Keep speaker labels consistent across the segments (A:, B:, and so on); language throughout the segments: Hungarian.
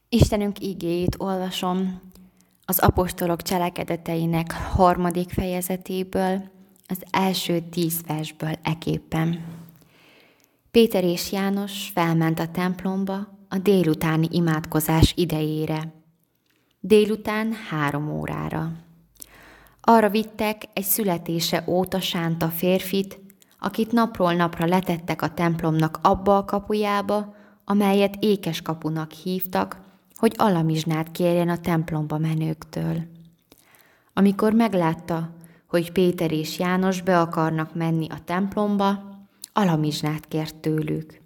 A: Istenünk igéjét olvasom az apostolok cselekedeteinek 3. fejezetéből, az első 10 versből eképpen. Péter és János felment a templomba a délutáni imádkozás idejére. Délután 3 órára. Arra vittek egy születése óta sánta férfit, akit napról napra letettek a templomnak abba a kapujába, amelyet Ékeskapunak hívtak, hogy alamizsnát kérjen a templomba menőktől. Amikor meglátta, hogy Péter és János be akarnak menni a templomba, alamizsnát kért tőlük.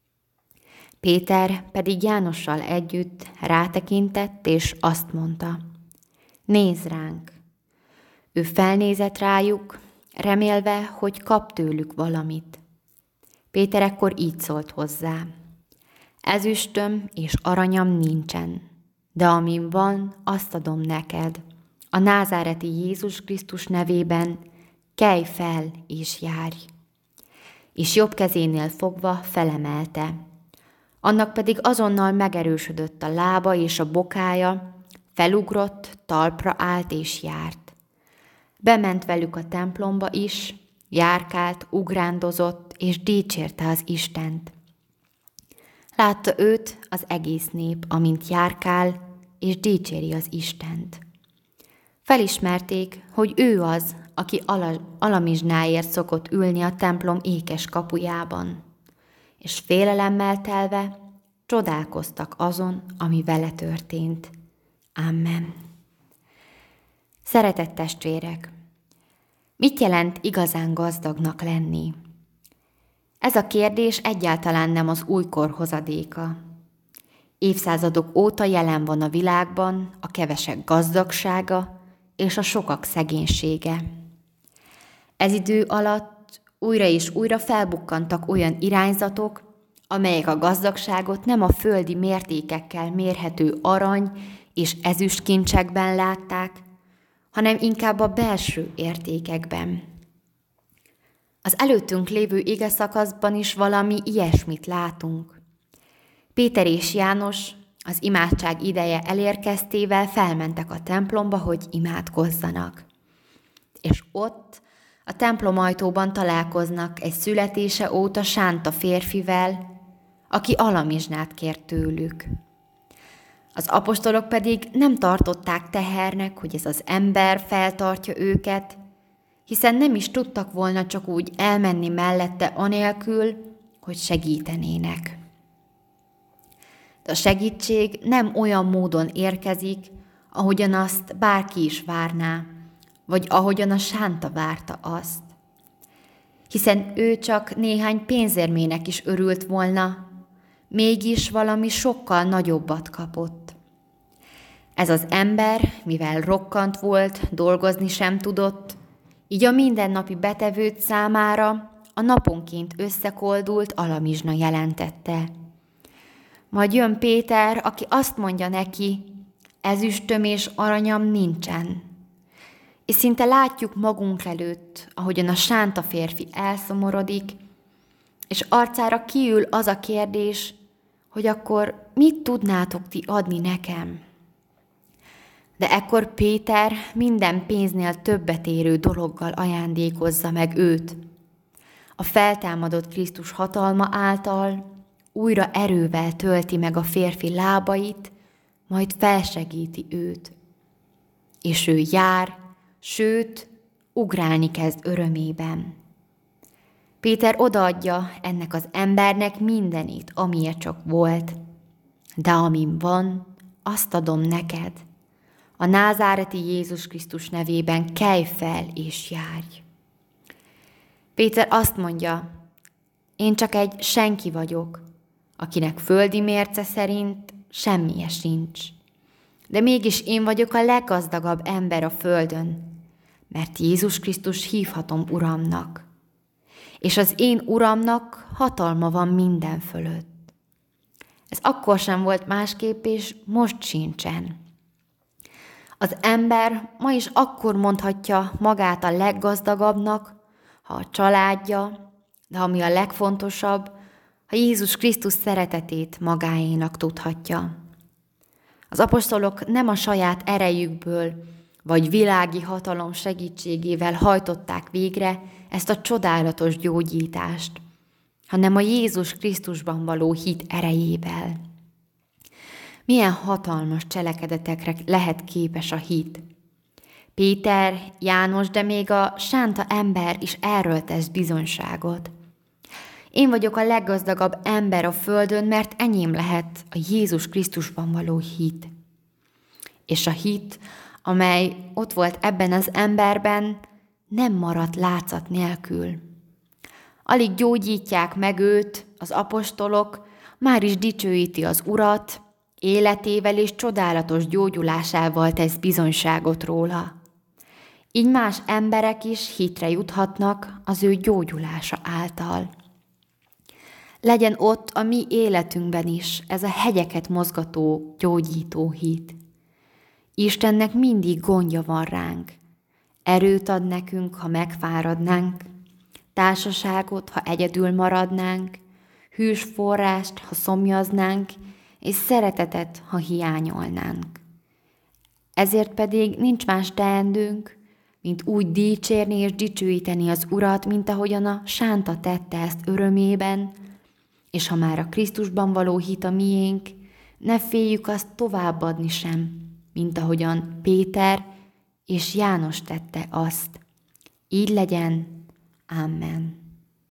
A: Péter pedig Jánossal együtt rátekintett, és azt mondta: nézz ránk! Ő felnézett rájuk, remélve, hogy kap tőlük valamit. Péter ekkor így szólt hozzá: ezüstöm és aranyam nincsen, de amin van, azt adom neked. A názáreti Jézus Krisztus nevében kelj fel és járj. És jobb kezénél fogva felemelte. Annak pedig azonnal megerősödött a lába és a bokája, felugrott, talpra állt és járt. Bement velük a templomba is, járkált, ugrándozott és dicsérte az Istent. Látta őt az egész nép, amint járkál, és dicséri az Istent. Felismerték, hogy ő az, aki alamizsnáért szokott ülni a templom ékes kapujában, és félelemmel telve csodálkoztak azon, ami vele történt. Amen. Szeretett testvérek! Mit jelent igazán gazdagnak lenni? Ez a kérdés egyáltalán nem az újkor hozadéka. Évszázadok óta jelen van a világban a kevesek gazdagsága és a sokak szegénysége. Ez idő alatt újra és újra felbukkantak olyan irányzatok, amelyek a gazdagságot nem a földi mértékekkel mérhető arany és ezüstkincsekben látták, hanem inkább a belső értékekben. Az előttünk lévő igeszakaszban is valami ilyesmit látunk. Péter és János az imádság ideje elérkeztével felmentek a templomba, hogy imádkozzanak. És ott a templom ajtóban találkoznak egy születése óta sánta férfivel, aki alamizsnát kért tőlük. Az apostolok pedig nem tartották tehernek, hogy ez az ember feltartja őket, hiszen nem is tudtak volna csak úgy elmenni mellette anélkül, hogy segítenének. De a segítség nem olyan módon érkezik, ahogyan azt bárki is várná, vagy ahogyan a sánta várta azt. Hiszen ő csak néhány pénzérmének is örült volna, mégis valami sokkal nagyobbat kapott. Ez az ember, mivel rokkant volt, dolgozni sem tudott, így a mindennapi betevőt számára a naponként összekoldult alamizsna jelentette. Majd jön Péter, aki azt mondja neki: ezüstöm és aranyam nincsen. És szinte látjuk magunk előtt, ahogyan a sánta férfi elszomorodik, és arcára kiül az a kérdés, hogy akkor mit tudnátok ti adni nekem? De ekkor Péter minden pénznél többet érő dologgal ajándékozza meg őt. A feltámadott Krisztus hatalma által újra erővel tölti meg a férfi lábait, majd felsegíti őt. És ő jár, sőt, ugrálni kezd örömében. Péter odaadja ennek az embernek mindenit, amiért csak volt. De amin van, azt adom neked. A názáreti Jézus Krisztus nevében kelj fel és járj. Péter azt mondja: én csak egy senki vagyok, akinek földi mérce szerint semmije sincs. De mégis én vagyok a leggazdagabb ember a földön, mert Jézus Krisztus hívhatom Uramnak. És az én Uramnak hatalma van minden fölött. Ez akkor sem volt másképp, és most sincsen. Az ember ma is akkor mondhatja magát a leggazdagabbnak, ha a családja, de ami a legfontosabb, ha Jézus Krisztus szeretetét magáénak tudhatja. Az apostolok nem a saját erejükből vagy világi hatalom segítségével hajtották végre ezt a csodálatos gyógyítást, hanem a Jézus Krisztusban való hit erejével. Milyen hatalmas cselekedetekre lehet képes a hit. Péter, János, de még a sánta ember is erről tesz bizonyságot. Én vagyok a leggazdagabb ember a földön, mert enyém lehet a Jézus Krisztusban való hit. És a hit, amely ott volt ebben az emberben, nem maradt látszat nélkül. Alig gyógyítják meg őt, az apostolok, már is dicsőíti az Urat, életével és csodálatos gyógyulásával tesz bizonyságot róla. Így más emberek is hitre juthatnak az ő gyógyulása által. Legyen ott a mi életünkben is ez a hegyeket mozgató, gyógyító hit. Istennek mindig gondja van ránk. Erőt ad nekünk, ha megfáradnánk, társaságot, ha egyedül maradnánk, hűs forrást, ha szomjaznánk, és szeretetet, ha hiányolnánk. Ezért pedig nincs más teendőnk, mint úgy dicsérni és dicsőíteni az Urat, mint ahogyan a sánta tette ezt örömében, és ha már a Krisztusban való hit a miénk, ne féljük azt továbbadni sem, mint ahogyan Péter és János tette azt. Így legyen. Amen.